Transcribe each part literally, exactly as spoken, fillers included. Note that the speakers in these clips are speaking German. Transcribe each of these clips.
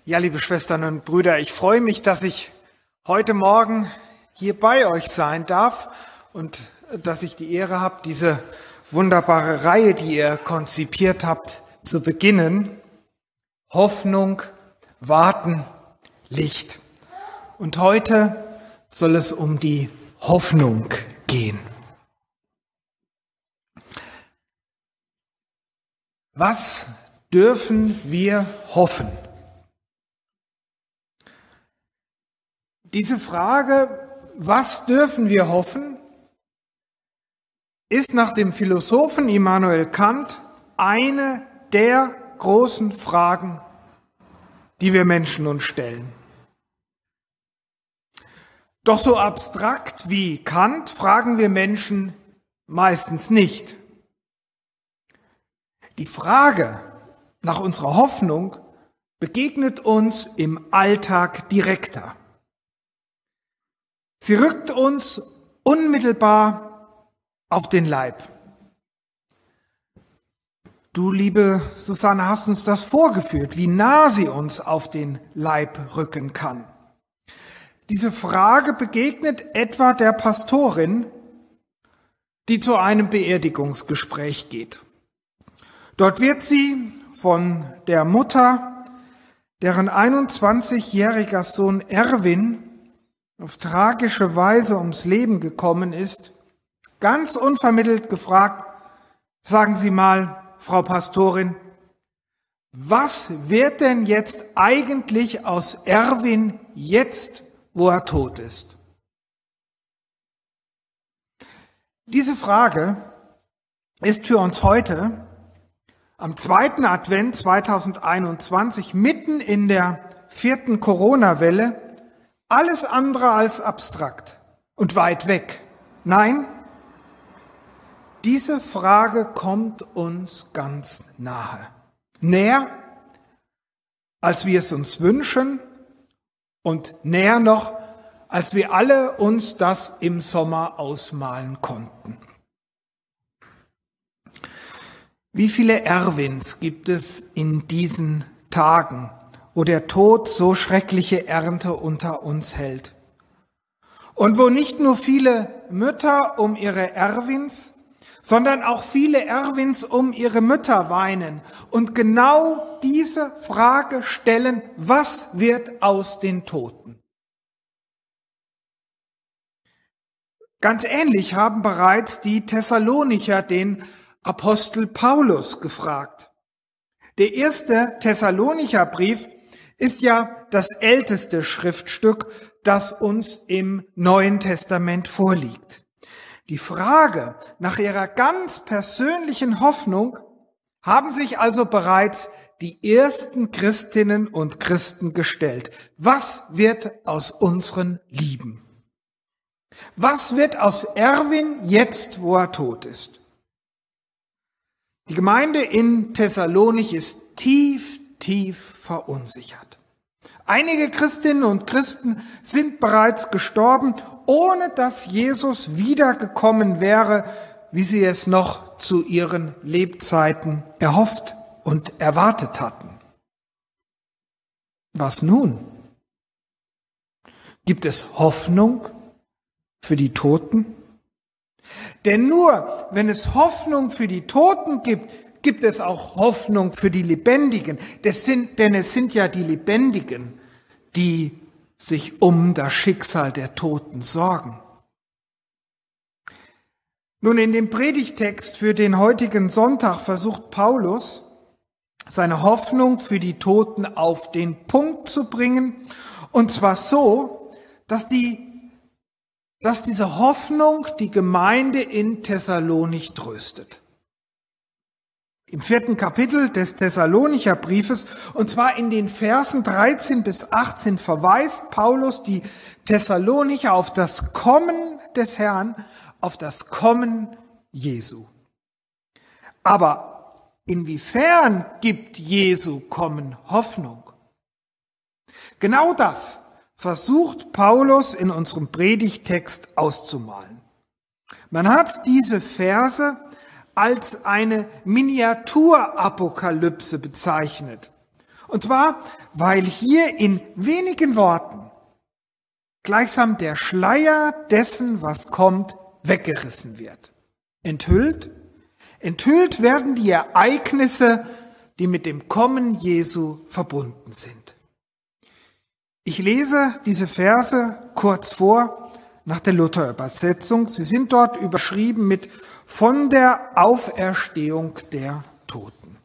Ja, liebe Schwestern und Brüder, ich freue mich, dass ich heute Morgen hier bei euch sein darf und dass ich die Ehre habe, diese wunderbare Reihe, die ihr konzipiert habt, zu beginnen. Hoffnung, Warten, Licht. Und heute soll es um die Hoffnung gehen. Was dürfen wir hoffen? Diese Frage, was dürfen wir hoffen, ist nach dem Philosophen Immanuel Kant eine der großen Fragen, die wir Menschen uns stellen. Doch so abstrakt wie Kant fragen wir Menschen meistens nicht. Die Frage nach unserer Hoffnung begegnet uns im Alltag direkter. Sie rückt uns unmittelbar auf den Leib. Du, liebe Susanne, hast uns das vorgeführt, wie nah sie uns auf den Leib rücken kann. Diese Frage begegnet etwa der Pastorin, die zu einem Beerdigungsgespräch geht. Dort wird sie von der Mutter, deren einundzwanzigjähriger Sohn Erwin auf tragische Weise ums Leben gekommen ist, ganz unvermittelt gefragt: Sagen Sie mal, Frau Pastorin, was wird denn jetzt eigentlich aus Erwin jetzt, wo er tot ist? Diese Frage ist für uns heute, am zweiten Advent zweitausendeinundzwanzig, mitten in der vierten Corona-Welle, alles andere als abstrakt und weit weg. Nein, diese Frage kommt uns ganz nahe. Näher, als wir es uns wünschen und näher noch, als wir alle uns das im Sommer ausmalen konnten. Wie viele Erwins gibt es in diesen Tagen, wo der Tod so schreckliche Ernte unter uns hält? Und wo nicht nur viele Mütter um ihre Erwins, sondern auch viele Erwins um ihre Mütter weinen und genau diese Frage stellen: Was wird aus den Toten? Ganz ähnlich haben bereits die Thessalonicher den Apostel Paulus gefragt. Der erste Thessalonicher Brief ist ja das älteste Schriftstück, das uns im Neuen Testament vorliegt. Die Frage nach ihrer ganz persönlichen Hoffnung haben sich also bereits die ersten Christinnen und Christen gestellt. Was wird aus unseren Lieben? Was wird aus Erwin jetzt, wo er tot ist? Die Gemeinde in Thessalonich ist tief, tief verunsichert. Einige Christinnen und Christen sind bereits gestorben, ohne dass Jesus wiedergekommen wäre, wie sie es noch zu ihren Lebzeiten erhofft und erwartet hatten. Was nun? Gibt es Hoffnung für die Toten? Denn nur wenn es Hoffnung für die Toten gibt, gibt es auch Hoffnung für die Lebendigen. Das sind, denn es sind ja die Lebendigen, die sich um das Schicksal der Toten sorgen. Nun, in dem Predigtext für den heutigen Sonntag versucht Paulus, seine Hoffnung für die Toten auf den Punkt zu bringen, und zwar so, dass die dass diese Hoffnung die Gemeinde in Thessalonich tröstet. Im vierten Kapitel des Thessalonicher Briefes, und zwar in den Versen dreizehn bis achtzehn, verweist Paulus die Thessalonicher auf das Kommen des Herrn, auf das Kommen Jesu. Aber inwiefern gibt Jesu Kommen Hoffnung? Genau das versucht Paulus in unserem Predigtext auszumalen. Man hat diese Verse als eine Miniaturapokalypse bezeichnet. Und zwar, weil hier in wenigen Worten gleichsam der Schleier dessen, was kommt, weggerissen wird. Enthüllt, enthüllt werden die Ereignisse, die mit dem Kommen Jesu verbunden sind. Ich lese diese Verse kurz vor nach der Luther-Übersetzung. Sie sind dort überschrieben mit von der Auferstehung der Toten.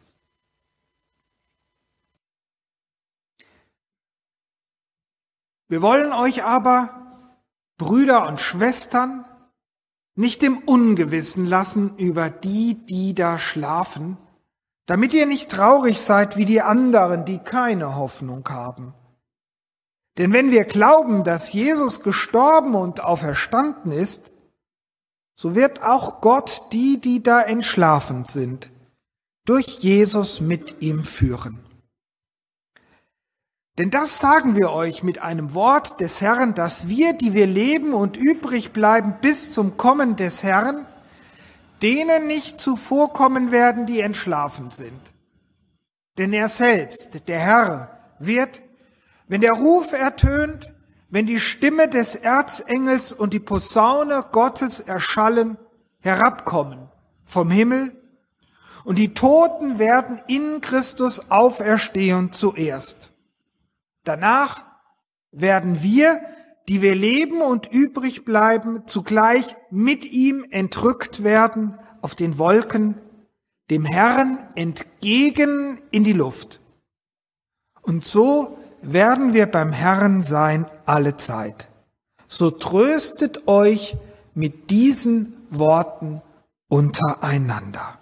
Wir wollen euch aber, Brüder und Schwestern, nicht im Ungewissen lassen über die, die da schlafen, damit ihr nicht traurig seid wie die anderen, die keine Hoffnung haben. Denn wenn wir glauben, dass Jesus gestorben und auferstanden ist, so wird auch Gott die, die da entschlafen sind, durch Jesus mit ihm führen. Denn das sagen wir euch mit einem Wort des Herrn, dass wir, die wir leben und übrig bleiben bis zum Kommen des Herrn, denen nicht zuvorkommen werden, die entschlafen sind. Denn er selbst, der Herr, wird, wenn der Ruf ertönt, wenn die Stimme des Erzengels und die Posaune Gottes erschallen, herabkommen vom Himmel, und die Toten werden in Christus auferstehen zuerst. Danach werden wir, die wir leben und übrig bleiben, zugleich mit ihm entrückt werden auf den Wolken, dem Herrn entgegen in die Luft. Und so werden wir beim Herrn sein alle Zeit. So tröstet euch mit diesen Worten untereinander.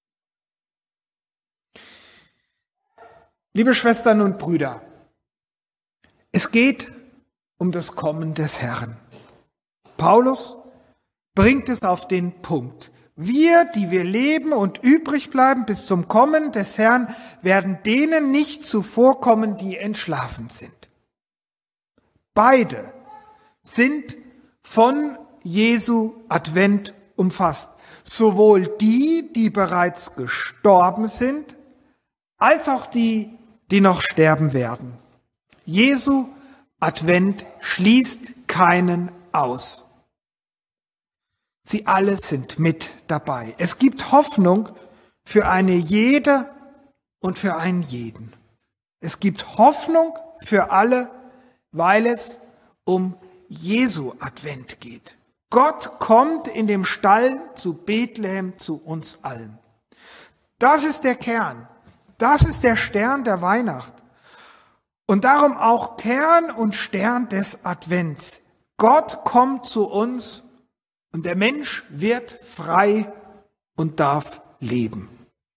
Liebe Schwestern und Brüder, es geht um das Kommen des Herrn. Paulus bringt es auf den Punkt. Wir, die wir leben und übrig bleiben bis zum Kommen des Herrn, werden denen nicht zuvorkommen, die entschlafen sind. Beide sind von Jesu Advent umfasst. Sowohl die, die bereits gestorben sind, als auch die, die noch sterben werden. Jesu Advent schließt keinen aus. Sie alle sind mit dabei. Es gibt Hoffnung für eine jede und für einen jeden. Es gibt Hoffnung für alle, weil es um Jesu Advent geht. Gott kommt in dem Stall zu Bethlehem zu uns allen. Das ist der Kern. Das ist der Stern der Weihnacht. Und darum auch Kern und Stern des Advents. Gott kommt zu uns und der Mensch wird frei und darf leben.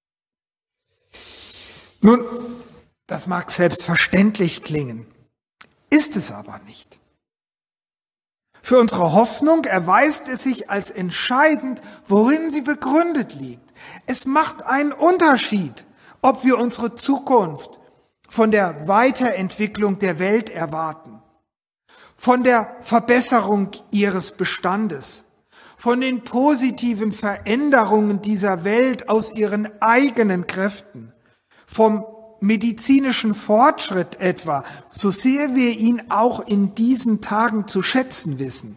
Nun, das mag selbstverständlich klingen, ist es aber nicht. Für unsere Hoffnung erweist es sich als entscheidend, worin sie begründet liegt. Es macht einen Unterschied, ob wir unsere Zukunft von der Weiterentwicklung der Welt erwarten, von der Verbesserung ihres Bestandes, von den positiven Veränderungen dieser Welt aus ihren eigenen Kräften, vom medizinischen Fortschritt etwa, so sehr wir ihn auch in diesen Tagen zu schätzen wissen.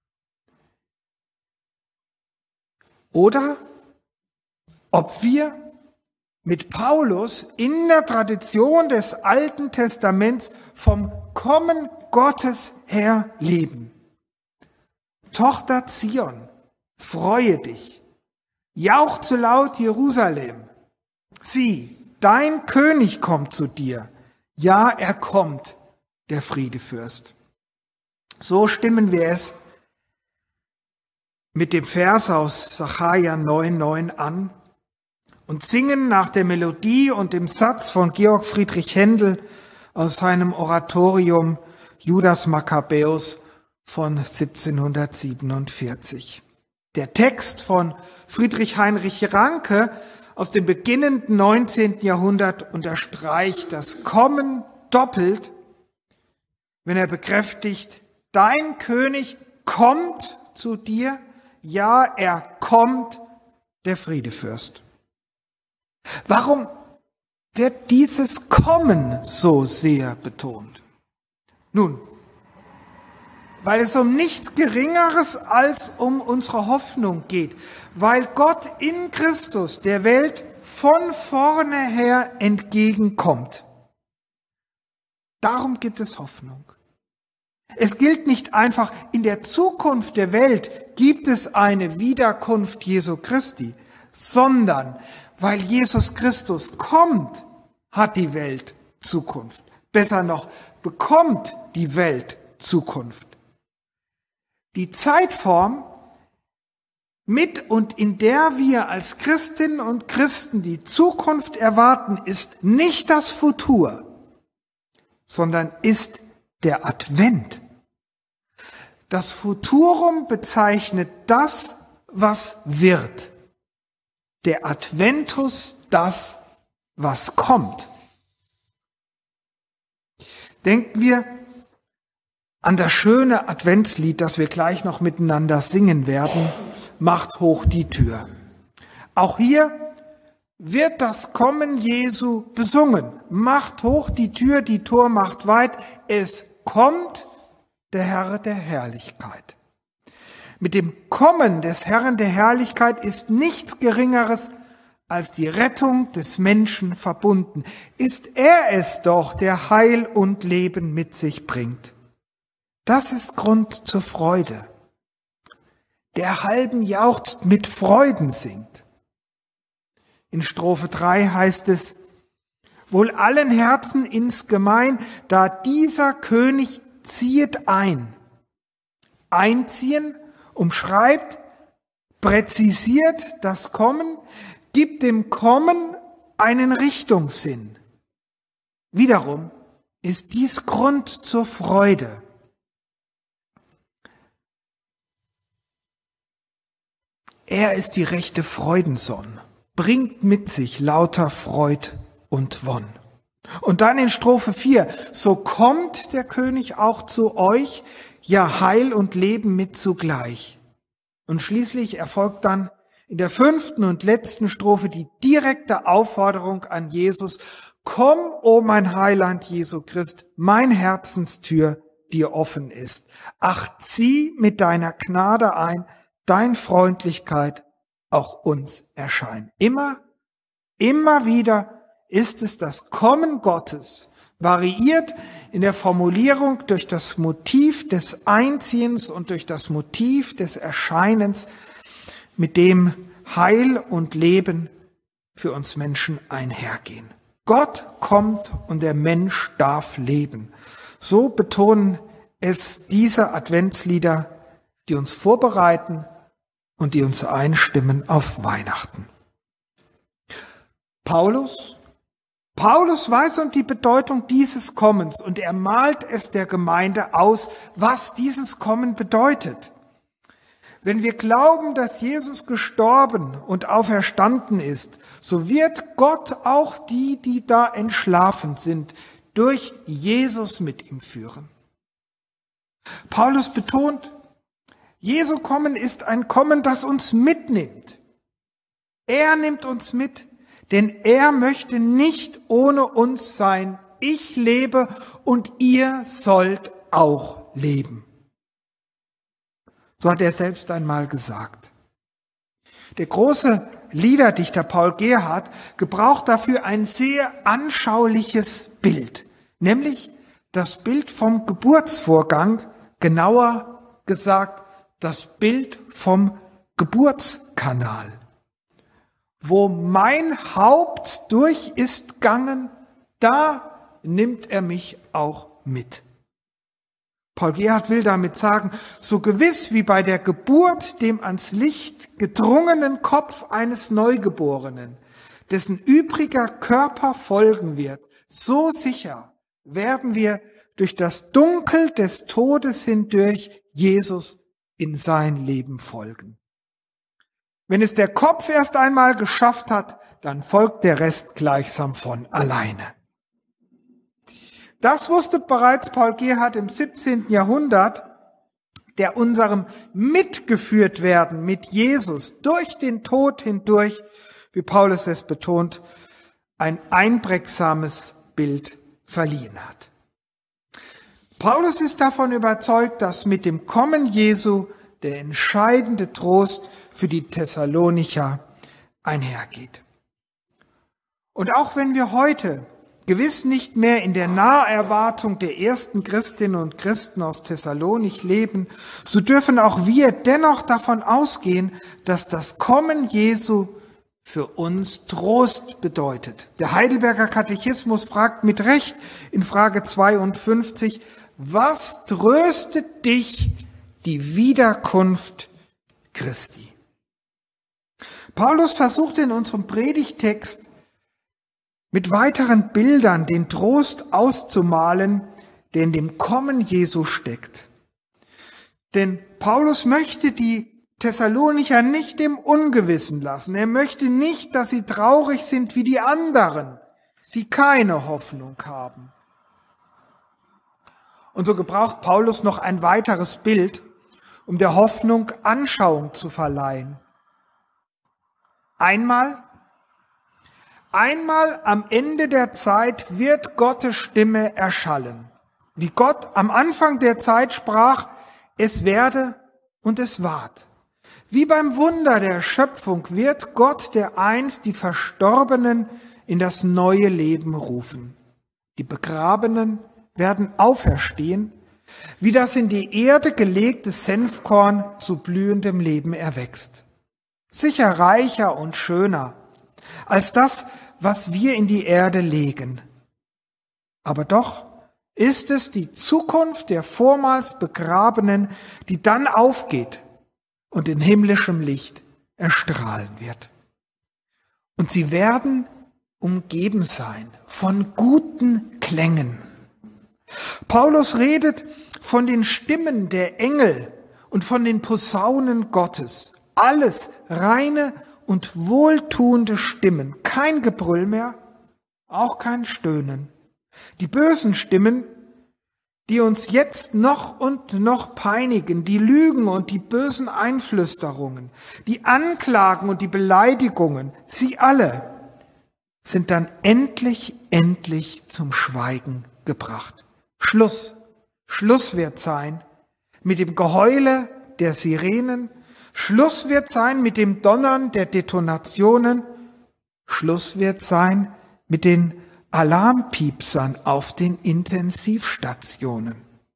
Oder ob wir mit Paulus in der Tradition des Alten Testaments vom Kommen Gottes her leben. Tochter Zion, freue dich, jauchze laut Jerusalem. Sieh, dein König kommt zu dir. Ja, er kommt, der Friedefürst. So stimmen wir es mit dem Vers aus Sacharja neun neun an und singen nach der Melodie und dem Satz von Georg Friedrich Händel aus seinem Oratorium Judas Makkabäus von siebzehnhundertsiebenundvierzig. Der Text von Friedrich Heinrich Ranke aus dem beginnenden neunzehnten Jahrhundert unterstreicht das Kommen doppelt, wenn er bekräftigt, dein König kommt zu dir, ja, er kommt, der Friedefürst. Warum wird dieses Kommen so sehr betont? Nun, weil es um nichts Geringeres als um unsere Hoffnung geht, weil Gott in Christus der Welt von vorne her entgegenkommt. Darum gibt es Hoffnung. Es gilt nicht einfach, in der Zukunft der Welt gibt es eine Wiederkunft Jesu Christi, sondern weil Jesus Christus kommt, hat die Welt Zukunft. Besser noch, bekommt die Welt Zukunft. Die Zeitform, mit und in der wir als Christinnen und Christen die Zukunft erwarten, ist nicht das Futur, sondern ist der Advent. Das Futurum bezeichnet das, was wird. Der Adventus das, was kommt. Denken wir an das schöne Adventslied, das wir gleich noch miteinander singen werden, Macht hoch die Tür. Auch hier wird das Kommen Jesu besungen. Macht hoch die Tür, die Tor macht weit. Es kommt der Herr der Herrlichkeit. Mit dem Kommen des Herrn der Herrlichkeit ist nichts Geringeres als die Rettung des Menschen verbunden. Ist er es doch, der Heil und Leben mit sich bringt. Das ist Grund zur Freude. Der halben jauchzt, mit Freuden singt. In Strophe drei heißt es, wohl allen Herzen insgemein, da dieser König ziehet ein. Einziehen umschreibt, präzisiert das Kommen, gibt dem Kommen einen Richtungssinn. Wiederum ist dies Grund zur Freude. Er ist die rechte Freudensonn, bringt mit sich lauter Freud und Wonn. Und dann in Strophe vier, so kommt der König auch zu euch, ja Heil und Leben mit zugleich. Und schließlich erfolgt dann in der fünften und letzten Strophe die direkte Aufforderung an Jesus, komm, o mein Heiland Jesu Christ, mein Herzenstür dir offen ist. Ach, zieh mit deiner Gnade ein, dein Freundlichkeit auch uns erscheint. Immer, immer wieder ist es das Kommen Gottes, variiert in der Formulierung durch das Motiv des Einziehens und durch das Motiv des Erscheinens, mit dem Heil und Leben für uns Menschen einhergehen. Gott kommt und der Mensch darf leben. So betonen es diese Adventslieder, die uns vorbereiten und die uns einstimmen auf Weihnachten. Paulus, Paulus weiß um die Bedeutung dieses Kommens und er malt es der Gemeinde aus, was dieses Kommen bedeutet. Wenn wir glauben, dass Jesus gestorben und auferstanden ist, so wird Gott auch die, die da entschlafen sind, durch Jesus mit ihm führen. Paulus betont, Jesu Kommen ist ein Kommen, das uns mitnimmt. Er nimmt uns mit, denn er möchte nicht ohne uns sein. Ich lebe und ihr sollt auch leben. So hat er selbst einmal gesagt. Der große Liederdichter Paul Gerhardt gebraucht dafür ein sehr anschauliches Bild, nämlich das Bild vom Geburtsvorgang, genauer gesagt das Bild vom Geburtskanal. Wo mein Haupt durch ist gangen, da nimmt er mich auch mit. Paul Gerhardt will damit sagen, so gewiss wie bei der Geburt dem ans Licht gedrungenen Kopf eines Neugeborenen, dessen übriger Körper folgen wird, so sicher werden wir durch das Dunkel des Todes hindurch Jesus in sein Leben folgen. Wenn es der Kopf erst einmal geschafft hat, dann folgt der Rest gleichsam von alleine. Das wusste bereits Paul Gerhardt im siebzehnten Jahrhundert, der unserem mitgeführt werden mit Jesus durch den Tod hindurch, wie Paulus es betont, ein einprägsames Bild verliehen hat. Paulus ist davon überzeugt, dass mit dem Kommen Jesu der entscheidende Trost für die Thessalonicher einhergeht. Und auch wenn wir heute gewiss nicht mehr in der Naherwartung der ersten Christinnen und Christen aus Thessalonich leben, so dürfen auch wir dennoch davon ausgehen, dass das Kommen Jesu für uns Trost bedeutet. Der Heidelberger Katechismus fragt mit Recht in Frage zweiundfünfzig, was tröstet dich die Wiederkunft Christi? Paulus versucht in unserem Predigtext mit weiteren Bildern den Trost auszumalen, der in dem Kommen Jesu steckt. Denn Paulus möchte die Thessalonicher nicht im Ungewissen lassen. Er möchte nicht, dass sie traurig sind wie die anderen, die keine Hoffnung haben. Und so gebraucht Paulus noch ein weiteres Bild, um der Hoffnung Anschauung zu verleihen. Einmal, einmal am Ende der Zeit wird Gottes Stimme erschallen. Wie Gott am Anfang der Zeit sprach, es werde und es ward. Wie beim Wunder der Schöpfung wird Gott dereinst die Verstorbenen in das neue Leben rufen. Die Begrabenen werden auferstehen, wie das in die Erde gelegte Senfkorn zu blühendem Leben erwächst. Sicher reicher und schöner als das, was wir in die Erde legen. Aber doch ist es die Zukunft der vormals Begrabenen, die dann aufgeht und in himmlischem Licht erstrahlen wird. Und sie werden umgeben sein von guten Klängen. Paulus redet von den Stimmen der Engel und von den Posaunen Gottes. Alles reine und wohltuende Stimmen. Kein Gebrüll mehr, auch kein Stöhnen. Die bösen Stimmen, die uns jetzt noch und noch peinigen, die Lügen und die bösen Einflüsterungen, die Anklagen und die Beleidigungen, sie alle sind dann endlich, endlich zum Schweigen gebracht. Schluss, Schluss wird sein mit dem Geheule der Sirenen, Schluss wird sein mit dem Donnern der Detonationen, Schluss wird sein mit den Alarmpiepsern auf den Intensivstationen.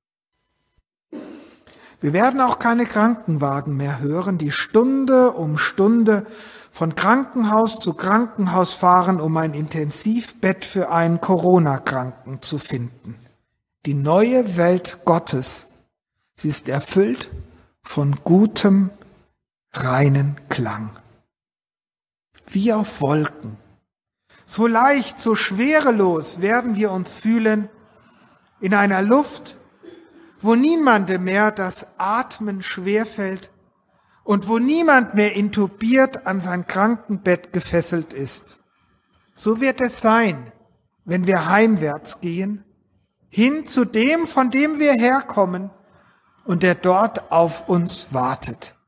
Wir werden auch keine Krankenwagen mehr hören, die Stunde um Stunde von Krankenhaus zu Krankenhaus fahren, um ein Intensivbett für einen Corona-Kranken zu finden. Die neue Welt Gottes, sie ist erfüllt von gutem, reinen Klang. Wie auf Wolken. So leicht, so schwerelos werden wir uns fühlen in einer Luft, wo niemandem mehr das Atmen schwerfällt und wo niemand mehr intubiert an sein Krankenbett gefesselt ist. So wird es sein, wenn wir heimwärts gehen, hin zu dem, von dem wir herkommen und der dort auf uns wartet.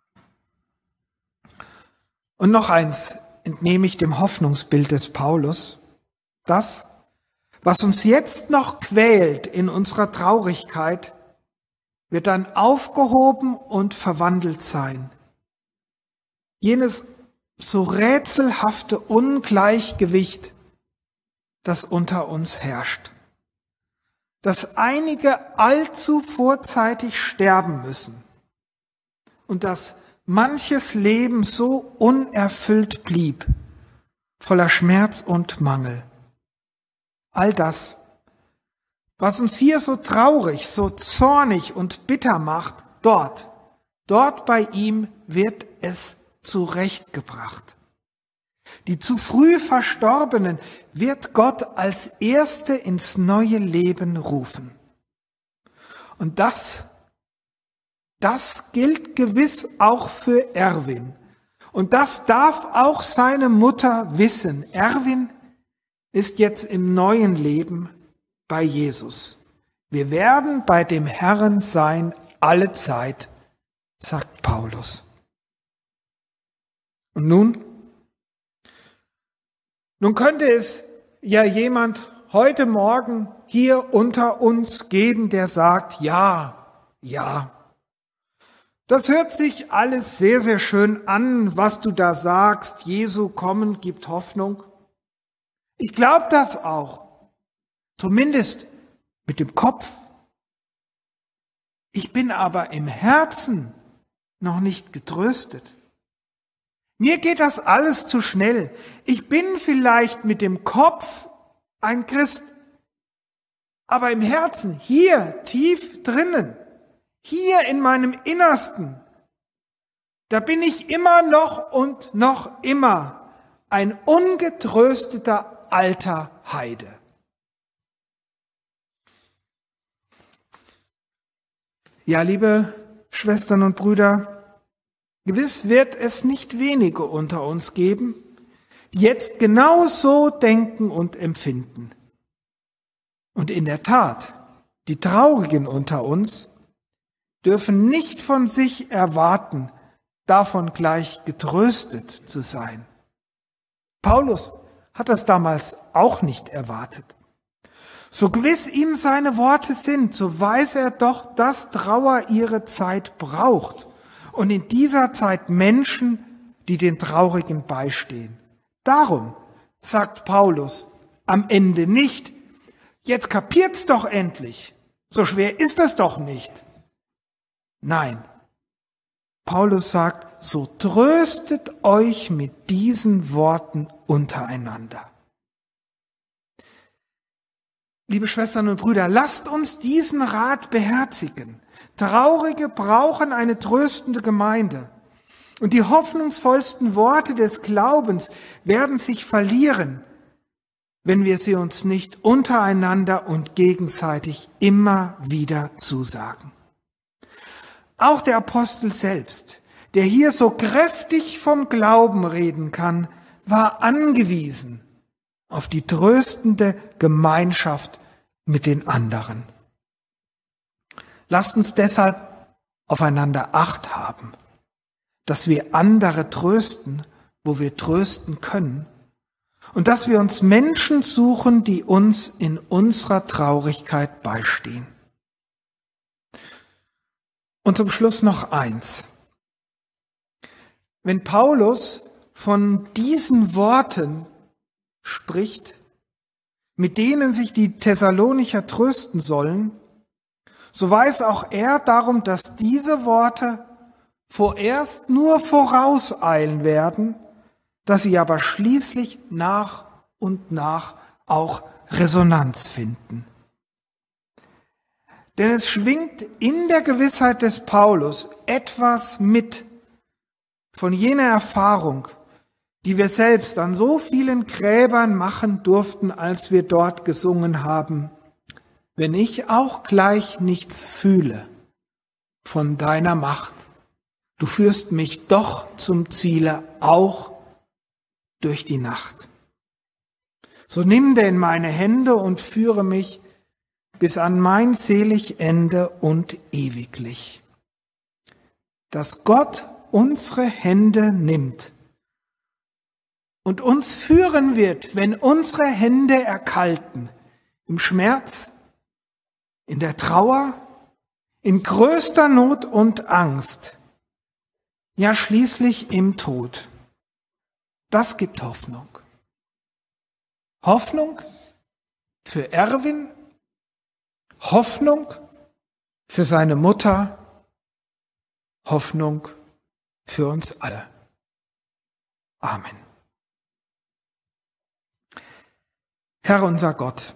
Und noch eins entnehme ich dem Hoffnungsbild des Paulus. Das, was uns jetzt noch quält in unserer Traurigkeit, wird dann aufgehoben und verwandelt sein. Jenes so rätselhafte Ungleichgewicht, das unter uns herrscht. Dass einige allzu vorzeitig sterben müssen und dass manches Leben so unerfüllt blieb, voller Schmerz und Mangel. All das, was uns hier so traurig, so zornig und bitter macht, dort, dort bei ihm wird es zurechtgebracht. Die zu früh Verstorbenen wird Gott als Erste ins neue Leben rufen. Und das Das gilt gewiss auch für Erwin. Und das darf auch seine Mutter wissen. Erwin ist jetzt im neuen Leben bei Jesus. Wir werden bei dem Herrn sein alle Zeit, sagt Paulus. Und nun? Nun könnte es ja jemand heute Morgen hier unter uns geben, der sagt, ja, ja. Das hört sich alles sehr, sehr schön an, was du da sagst. Jesu kommen gibt Hoffnung. Ich glaube das auch. Zumindest mit dem Kopf. Ich bin aber im Herzen noch nicht getröstet. Mir geht das alles zu schnell. Ich bin vielleicht mit dem Kopf ein Christ, aber im Herzen, hier tief drinnen, hier in meinem Innersten, da bin ich immer noch und noch immer ein ungetrösteter alter Heide. Ja, liebe Schwestern und Brüder, gewiss wird es nicht wenige unter uns geben, die jetzt genau so denken und empfinden. Und in der Tat, die Traurigen unter uns dürfen nicht von sich erwarten, davon gleich getröstet zu sein. Paulus hat das damals auch nicht erwartet. So gewiss ihm seine Worte sind, so weiß er doch, dass Trauer ihre Zeit braucht und in dieser Zeit Menschen, die den Traurigen beistehen. Darum sagt Paulus am Ende nicht, jetzt kapiert's doch endlich, so schwer ist es doch nicht. Nein, Paulus sagt, so tröstet euch mit diesen Worten untereinander. Liebe Schwestern und Brüder, lasst uns diesen Rat beherzigen. Traurige brauchen eine tröstende Gemeinde. Und die hoffnungsvollsten Worte des Glaubens werden sich verlieren, wenn wir sie uns nicht untereinander und gegenseitig immer wieder zusagen. Auch der Apostel selbst, der hier so kräftig vom Glauben reden kann, war angewiesen auf die tröstende Gemeinschaft mit den anderen. Lasst uns deshalb aufeinander Acht haben, dass wir andere trösten, wo wir trösten können, und dass wir uns Menschen suchen, die uns in unserer Traurigkeit beistehen. Und zum Schluss noch eins. Wenn Paulus von diesen Worten spricht, mit denen sich die Thessalonicher trösten sollen, so weiß auch er darum, dass diese Worte vorerst nur vorauseilen werden, dass sie aber schließlich nach und nach auch Resonanz finden. Denn es schwingt in der Gewissheit des Paulus etwas mit von jener Erfahrung, die wir selbst an so vielen Gräbern machen durften, als wir dort gesungen haben, wenn ich auch gleich nichts fühle von deiner Macht, du führst mich doch zum Ziele, auch durch die Nacht. So nimm denn meine Hände und führe mich bis an mein selig Ende und ewiglich. Dass Gott unsere Hände nimmt und uns führen wird, wenn unsere Hände erkalten, im Schmerz, in der Trauer, in größter Not und Angst, ja schließlich im Tod. Das gibt Hoffnung. Hoffnung für Erwin, Hoffnung für seine Mutter, Hoffnung für uns alle. Amen. Herr unser Gott,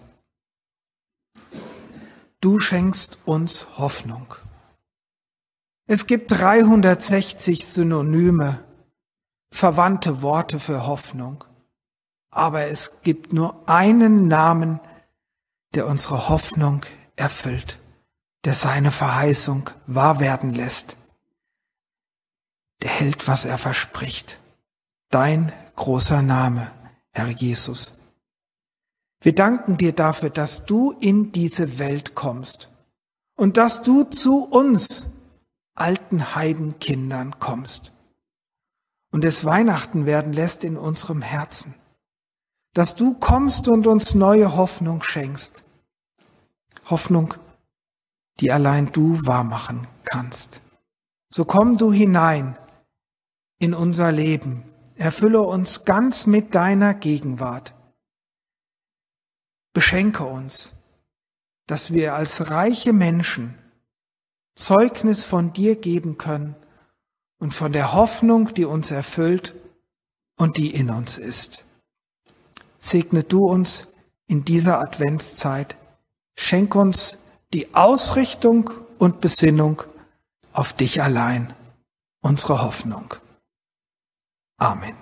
du schenkst uns Hoffnung. Es gibt dreihundertsechzig Synonyme, verwandte Worte für Hoffnung, aber es gibt nur einen Namen, der unsere Hoffnung erfüllt, der seine Verheißung wahr werden lässt, der hält, was er verspricht. Dein großer Name, Herr Jesus. Wir danken dir dafür, dass du in diese Welt kommst und dass du zu uns, alten Heidenkindern, kommst und es Weihnachten werden lässt in unserem Herzen. dass du kommst und uns neue Hoffnung schenkst. Hoffnung, die allein du wahrmachen kannst. So komm du hinein in unser Leben. Erfülle uns ganz mit deiner Gegenwart. Beschenke uns, dass wir als reiche Menschen Zeugnis von dir geben können und von der Hoffnung, die uns erfüllt und die in uns ist. Segne du uns in dieser Adventszeit. Schenk uns die Ausrichtung und Besinnung auf dich allein, unsere Hoffnung. Amen.